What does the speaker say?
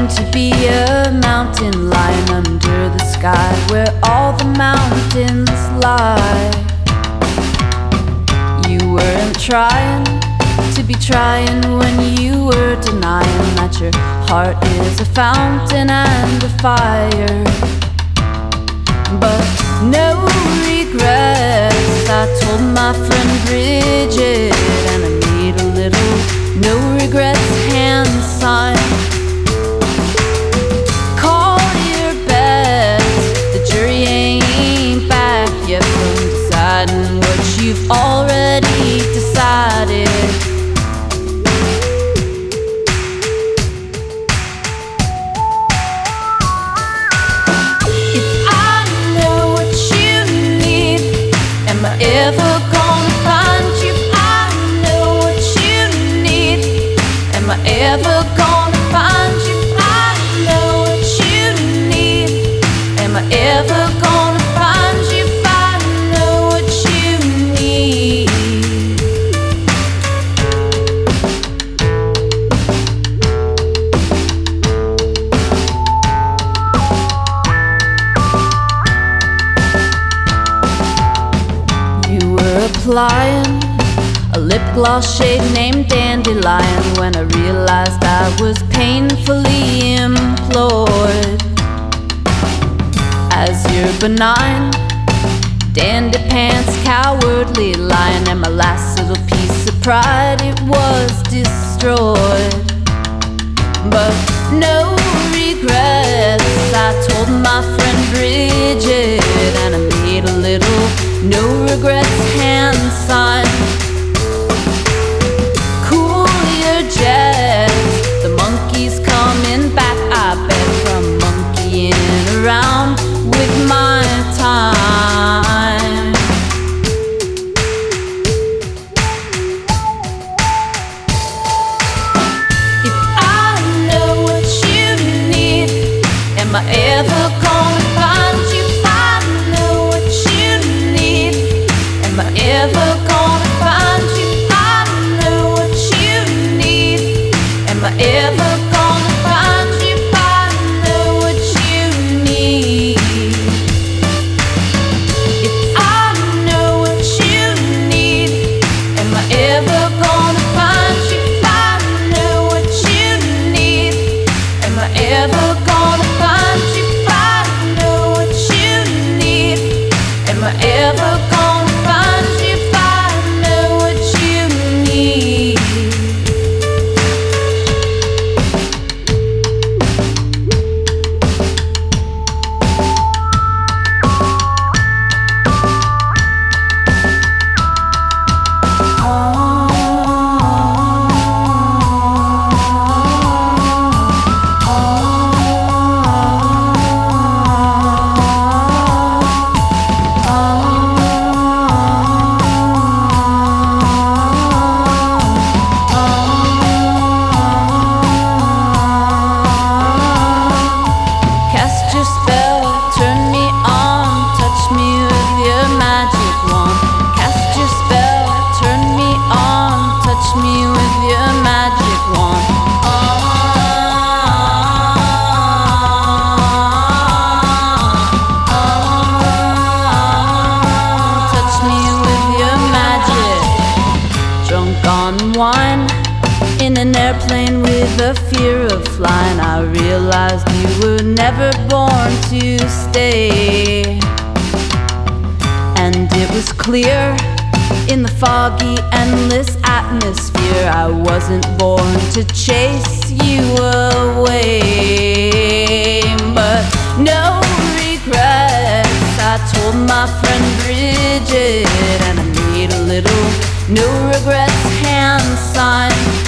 to be a mountain lion under the sky where all the mountains lie. You weren't trying to be trying when you were denying that your heart is a fountain and a fire. But no regrets, I told my friend Bridget, and I made a little no regrets hand sign. Call your bets, the jury ain't back yet from deciding what you've already decided. Am I ever gonna find you? I know what you need. Am I ever gonna find you? I know what you need. Am I ever gonna find you? I know what you need. Applying a lip gloss shade named Dandelion when I realized I was painfully employed as your benign dandy pants cowardly lion, and my last little piece of pride, it was destroyed. But no regrets, I told my friend Bridget, and I made a little no regrets hand sign. Cool your jets, the monkey's coming back, I bet, from monkeying around with my time. If I know what you need, am I ever gonna find you? I know what you need. Am I ever gonna find you? I know what you need. Am I ever gonna find you? I know what you need. If I know what you need, am I ever gonna find you? I know what you need. Am I ever gonna find you? I know what you need. Am I ever gonna find you? I know what you need. Cast your spell, turn me on, touch me with your magic wand. Cast your spell, turn me on, touch me with your magic wand. Touch me with your magic. Drunk on wine, in an airplane with a fear of flying, I realized you were never born to stay. And it was clear in the foggy, endless atmosphere, I wasn't born to chase you away. But no regrets, I told my friend Bridget, and I made a little no regrets hand sign.